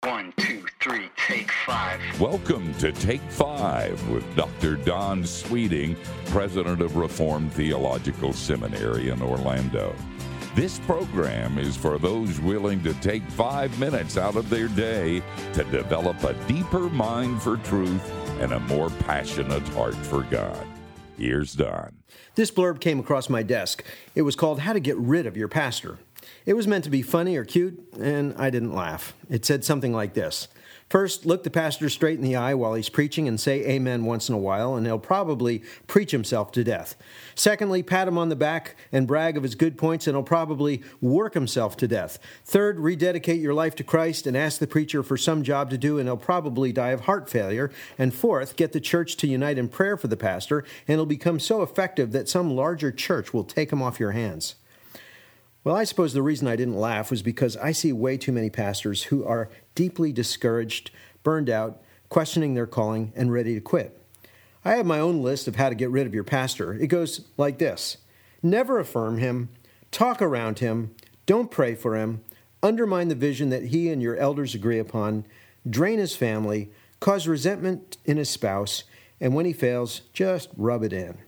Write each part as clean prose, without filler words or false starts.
1, 2, 3, take 5. Welcome to Take 5 with Dr. Don Sweeting, president of Reformed Theological Seminary in Orlando. This program is for those willing to take 5 minutes out of their day to develop a deeper mind for truth and a more passionate heart for God. Here's Don. This blurb came across my desk. It was called How to Get Rid of Your Pastor. It was meant to be funny or cute, and I didn't laugh. It said something like this. First, look the pastor straight in the eye while he's preaching and say amen once in a while, and he'll probably preach himself to death. Secondly, pat him on the back and brag of his good points, and he'll probably work himself to death. Third, rededicate your life to Christ and ask the preacher for some job to do, and he'll probably die of heart failure. And fourth, get the church to unite in prayer for the pastor, and it'll become so effective that some larger church will take him off your hands. Well, I suppose the reason I didn't laugh was because I see way too many pastors who are deeply discouraged, burned out, questioning their calling, and ready to quit. I have my own list of how to get rid of your pastor. It goes like this. Never affirm him, talk around him, don't pray for him, undermine the vision that he and your elders agree upon, drain his family, cause resentment in his spouse, and when he fails, just rub it in.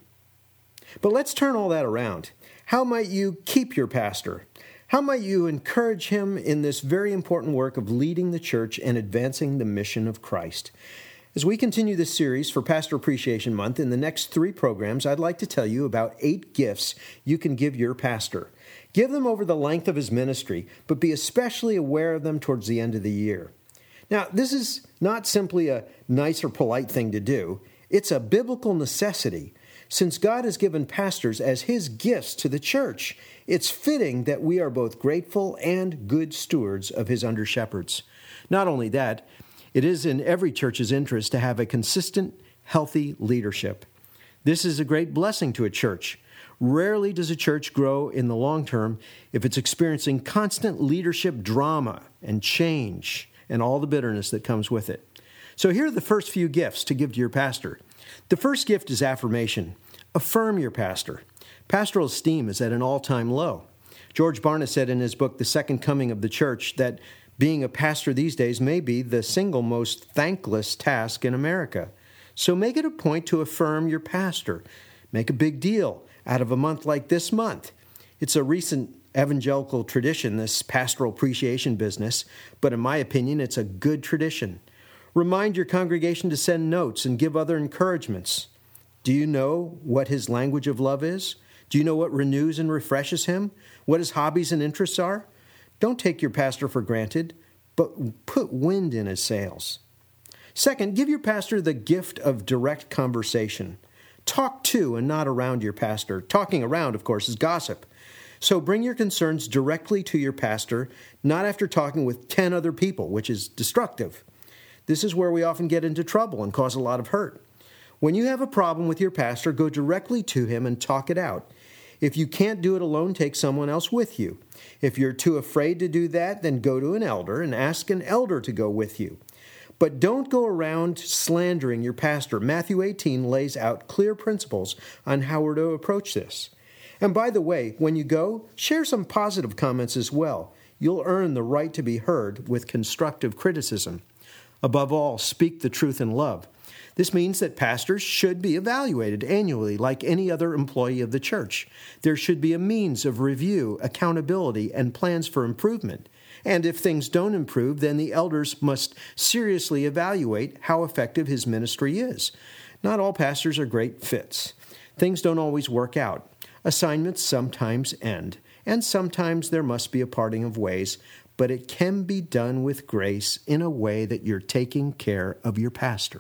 But let's turn all that around. How might you keep your pastor? How might you encourage him in this very important work of leading the church and advancing the mission of Christ? As we continue this series for Pastor Appreciation Month, in the next 3 programs, I'd like to tell you about 8 gifts you can give your pastor. Give them over the length of his ministry, but be especially aware of them towards the end of the year. Now, this is not simply a nice or polite thing to do. It's a biblical necessity. Since God has given pastors as his gifts to the church, it's fitting that we are both grateful and good stewards of his under-shepherds. Not only that, it is in every church's interest to have a consistent, healthy leadership. This is a great blessing to a church. Rarely does a church grow in the long term if it's experiencing constant leadership drama and change and all the bitterness that comes with it. So here are the first few gifts to give to your pastor. The first gift is affirmation. Affirm your pastor. Pastoral esteem is at an all-time low. George Barna said in his book, The Second Coming of the Church, that being a pastor these days may be the single most thankless task in America. So make it a point to affirm your pastor. Make a big deal out of a month like this month. It's a recent evangelical tradition, this pastoral appreciation business, but in my opinion, it's a good tradition. Remind your congregation to send notes and give other encouragements. Do you know what his language of love is? Do you know what renews and refreshes him? What his hobbies and interests are? Don't take your pastor for granted, but put wind in his sails. Second, give your pastor the gift of direct conversation. Talk to and not around your pastor. Talking around, of course, is gossip. So bring your concerns directly to your pastor, not after talking with 10 other people, which is destructive. This is where we often get into trouble and cause a lot of hurt. When you have a problem with your pastor, go directly to him and talk it out. If you can't do it alone, take someone else with you. If you're too afraid to do that, then go to an elder and ask an elder to go with you. But don't go around slandering your pastor. Matthew 18 lays out clear principles on how we're to approach this. And by the way, when you go, share some positive comments as well. You'll earn the right to be heard with constructive criticism. Above all, speak the truth in love. This means that pastors should be evaluated annually like any other employee of the church. There should be a means of review, accountability, and plans for improvement. And if things don't improve, then the elders must seriously evaluate how effective his ministry is. Not all pastors are great fits. Things don't always work out. Assignments sometimes end, and sometimes there must be a parting of ways, but it can be done with grace in a way that you're taking care of your pastor.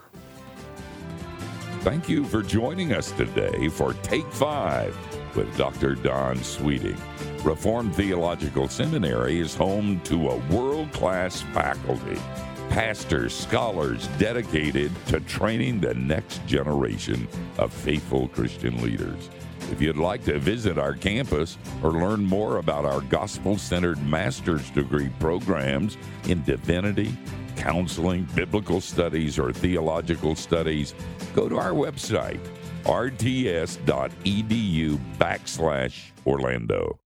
Thank you for joining us today for Take 5 with Dr. Don Sweeting. Reformed Theological Seminary is home to a world-class faculty, pastors, scholars dedicated to training the next generation of faithful Christian leaders. If you'd like to visit our campus or learn more about our gospel-centered master's degree programs in divinity, counseling, biblical studies, or theological studies, go to our website, rts.edu/Orlando.